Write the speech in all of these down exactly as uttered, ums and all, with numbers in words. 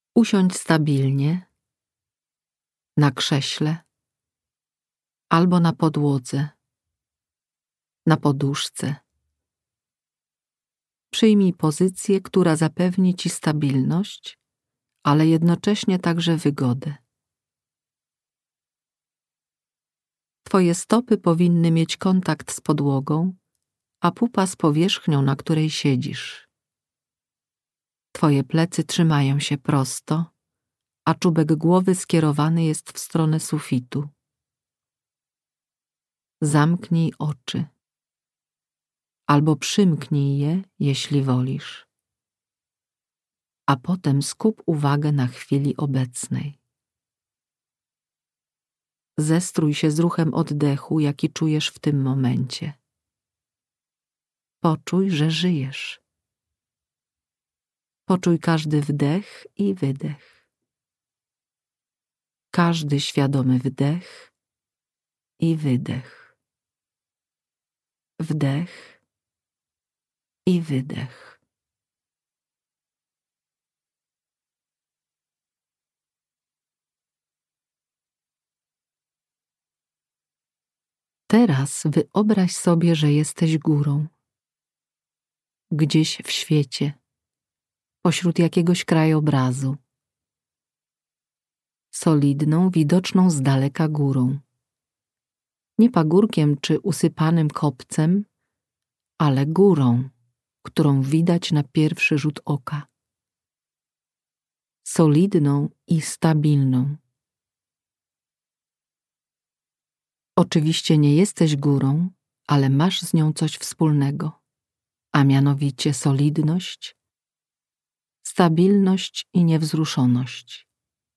Usiądź stabilnie na krześle albo na podłodze, na poduszce. Przyjmij pozycję, która zapewni ci stabilność, ale jednocześnie także wygodę. Twoje stopy powinny mieć kontakt z podłogą, a pupa z powierzchnią, na której siedzisz. Twoje plecy trzymają się prosto, a czubek głowy skierowany jest w stronę sufitu. Zamknij oczy albo przymknij je, jeśli wolisz, a potem skup uwagę na chwili obecnej. Zestrój się z ruchem oddechu, jaki czujesz w tym momencie. Poczuj, że żyjesz. Poczuj każdy wdech i wydech. Każdy świadomy wdech i wydech. Wdech i wydech. Teraz wyobraź sobie, że jesteś górą. Gdzieś w świecie, pośród jakiegoś krajobrazu. Solidną, widoczną z daleka górą. Nie pagórkiem czy usypanym kopcem, ale górą, którą widać na pierwszy rzut oka. Solidną i stabilną. Oczywiście nie jesteś górą, ale masz z nią coś wspólnego, a mianowicie solidność, stabilność i niewzruszoność.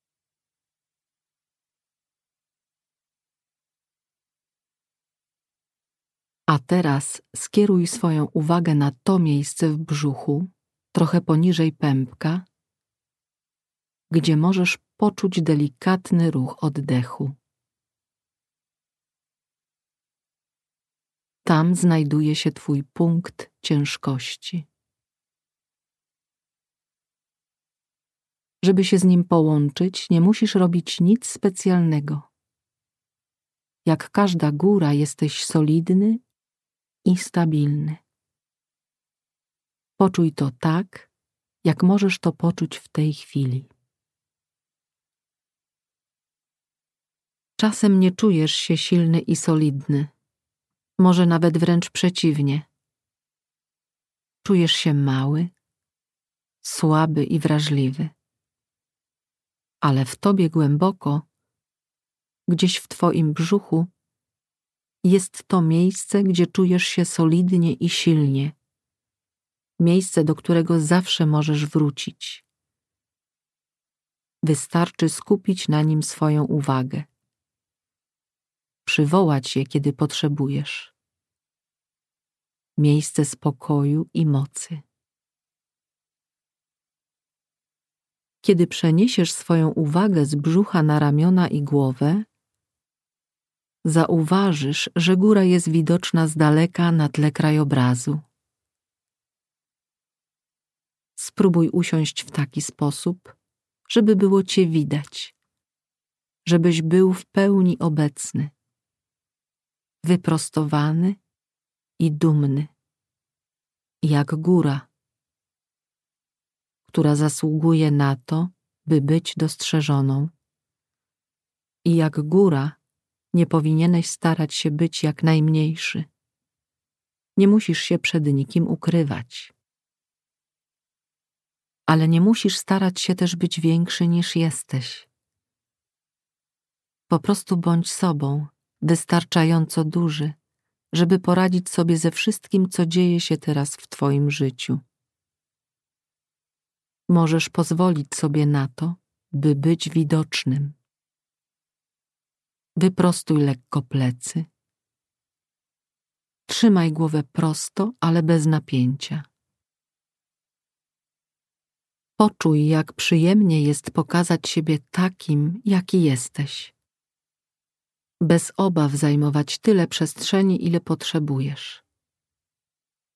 A teraz skieruj swoją uwagę na to miejsce w brzuchu, trochę poniżej pępka, gdzie możesz poczuć delikatny ruch oddechu. Tam znajduje się twój punkt ciężkości. Żeby się z nim połączyć, nie musisz robić nic specjalnego. Jak każda góra, jesteś solidny i stabilny. Poczuj to tak, jak możesz to poczuć w tej chwili. Czasem nie czujesz się silny i solidny, może nawet wręcz przeciwnie. Czujesz się mały, słaby i wrażliwy. Ale w tobie głęboko, gdzieś w twoim brzuchu, jest to miejsce, gdzie czujesz się solidnie i silnie. Miejsce, do którego zawsze możesz wrócić. Wystarczy skupić na nim swoją uwagę. Przywołać je, kiedy potrzebujesz. Miejsce spokoju i mocy. Kiedy przeniesiesz swoją uwagę z brzucha na ramiona i głowę, zauważysz, że góra jest widoczna z daleka na tle krajobrazu. Spróbuj usiąść w taki sposób, żeby było cię widać, żebyś był w pełni obecny, wyprostowany i dumny, jak góra, która zasługuje na to, by być dostrzeżoną. I jak góra nie powinieneś starać się być jak najmniejszy. Nie musisz się przed nikim ukrywać. Ale nie musisz starać się też być większy niż jesteś. Po prostu bądź sobą, wystarczająco duży, żeby poradzić sobie ze wszystkim, co dzieje się teraz w twoim życiu. Możesz pozwolić sobie na to, by być widocznym. Wyprostuj lekko plecy. Trzymaj głowę prosto, ale bez napięcia. Poczuj, jak przyjemnie jest pokazać siebie takim, jaki jesteś. Bez obaw zajmować tyle przestrzeni, ile potrzebujesz.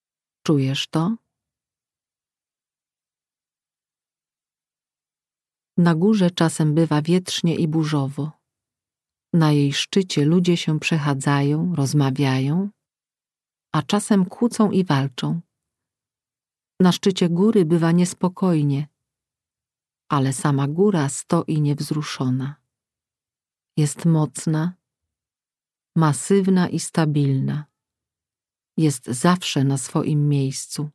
Czujesz to? Na górze czasem bywa wietrznie i burzowo. Na jej szczycie ludzie się przechadzają, rozmawiają, a czasem kłócą i walczą. Na szczycie góry bywa niespokojnie, ale sama góra stoi niewzruszona. Jest mocna, masywna i stabilna. Jest zawsze na swoim miejscu.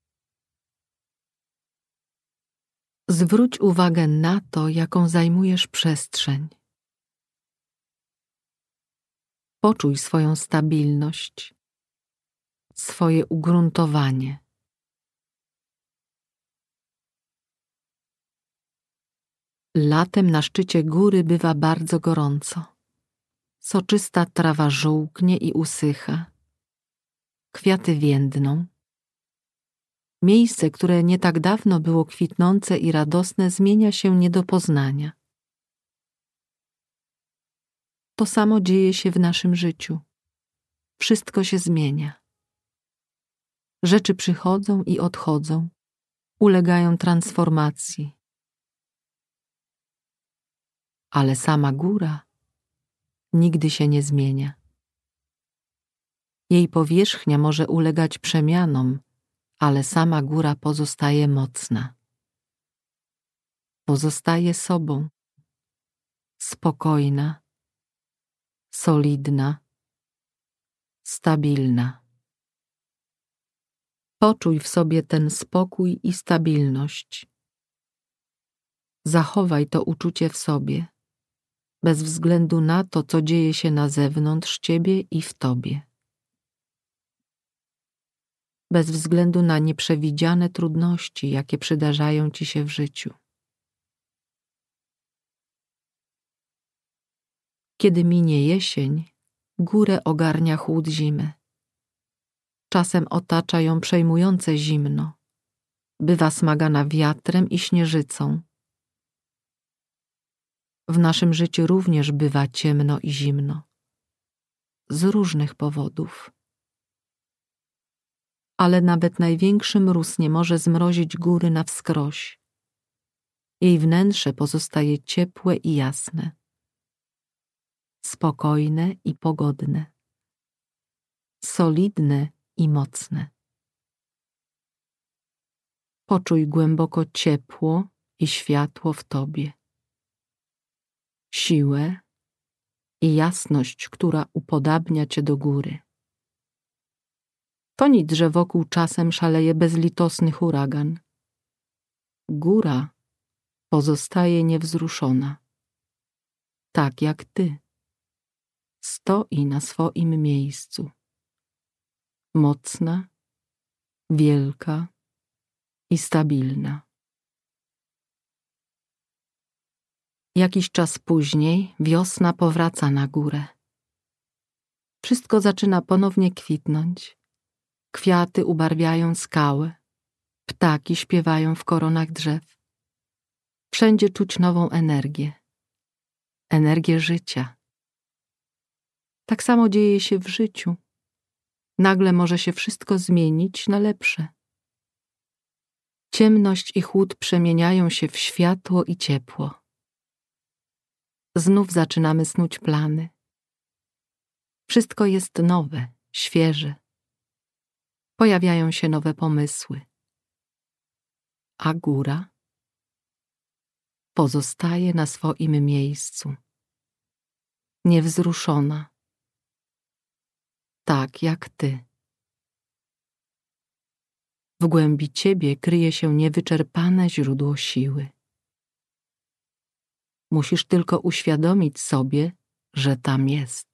Zwróć uwagę na to, jaką zajmujesz przestrzeń. Poczuj swoją stabilność, swoje ugruntowanie. Latem na szczycie góry bywa bardzo gorąco. Soczysta trawa żółknie i usycha. Kwiaty więdną. Miejsce, które nie tak dawno było kwitnące i radosne, zmienia się nie do poznania. To samo dzieje się w naszym życiu. Wszystko się zmienia. Rzeczy przychodzą i odchodzą, ulegają transformacji. Ale sama góra nigdy się nie zmienia. Jej powierzchnia może ulegać przemianom, ale sama góra pozostaje mocna. Pozostaje sobą, spokojna, solidna, stabilna. Poczuj w sobie ten spokój i stabilność. Zachowaj to uczucie w sobie, bez względu na to, co dzieje się na zewnątrz ciebie i w tobie. Bez względu na nieprzewidziane trudności, jakie przydarzają ci się w życiu. Kiedy minie jesień, górę ogarnia chłód zimy. Czasem otacza ją przejmujące zimno. Bywa smagana wiatrem i śnieżycą. W naszym życiu również bywa ciemno i zimno. Z różnych powodów. Ale nawet największy mróz nie może zmrozić góry na wskroś. Jej wnętrze pozostaje ciepłe i jasne. Spokojne i pogodne. Solidne i mocne. Poczuj głęboko ciepło i światło w tobie. Siłę i jasność, która upodabnia cię do góry. To nic, że wokół czasem szaleje bezlitosny huragan. Góra pozostaje niewzruszona. Tak jak ty. Stoi na swoim miejscu. Mocna, wielka i stabilna. Jakiś czas później wiosna powraca na górę. Wszystko zaczyna ponownie kwitnąć. Kwiaty ubarwiają skały. Ptaki śpiewają w koronach drzew. Wszędzie czuć nową energię. Energię życia. Tak samo dzieje się w życiu. Nagle może się wszystko zmienić na lepsze. Ciemność i chłód przemieniają się w światło i ciepło. Znów zaczynamy snuć plany. Wszystko jest nowe, świeże. Pojawiają się nowe pomysły. A góra pozostaje na swoim miejscu. Niewzruszona. Tak jak ty. W głębi ciebie kryje się niewyczerpane źródło siły. Musisz tylko uświadomić sobie, że tam jest.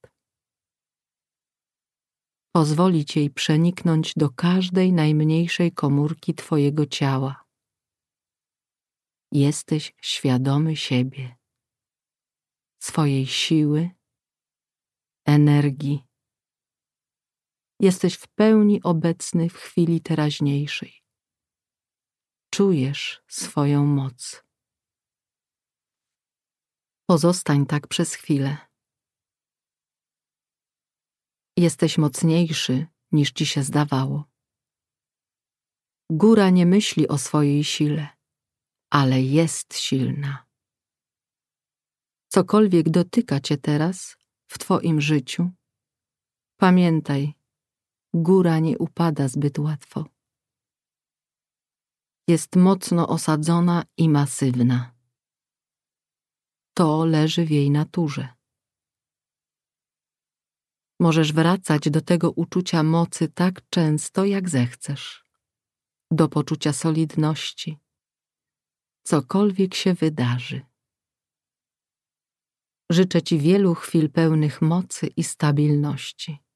Pozwolić jej przeniknąć do każdej najmniejszej komórki twojego ciała. Jesteś świadomy siebie, swojej siły, energii. Jesteś w pełni obecny w chwili teraźniejszej. Czujesz swoją moc. Pozostań tak przez chwilę. Jesteś mocniejszy, niż ci się zdawało. Góra nie myśli o swojej sile, ale jest silna. Cokolwiek dotyka cię teraz w twoim życiu, pamiętaj, góra nie upada zbyt łatwo. Jest mocno osadzona i masywna. To leży w jej naturze. Możesz wracać do tego uczucia mocy tak często, jak zechcesz, do poczucia solidności, cokolwiek się wydarzy. Życzę ci wielu chwil pełnych mocy i stabilności.